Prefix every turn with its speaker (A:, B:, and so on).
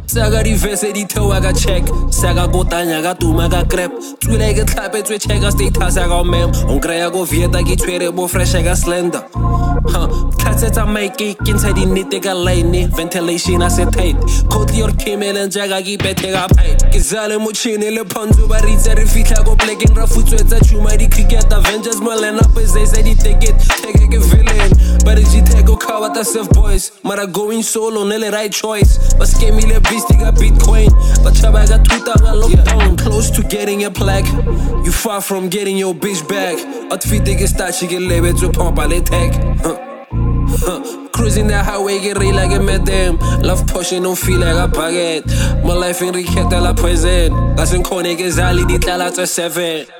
A: Saga reverse di toe ga check. Saga go tanya ga tuma ga crap. Tswile ke tlhape tswe check ga status ga mem. On kreya go vieta ke tshwere bo fresh ga slender. Tlatsetsa mic ke ntsha di nete ka line. Ventilation acetate. Kotli or camel and jaga ke bete ga pipe. Ke zale mochine le ponzo ba ritse re fitla go black and ra futswetsa chuma di cricket Avengers mo line up as they say di ticket. Take a villain. But it's take go cover the self boys. Mara going solo nele right choice. But scammy le beast got Bitcoin. But chaba got 2,000 lockdown. Close to getting a plaque. You far from getting your bitch back. Outfit dig is that she get labeled to pump all the tech. Cruising that highway get real like a madam. Love pushing don't feel like a baguette. My life in Riquette la poison. That's in Konig is Ali di tala to 7.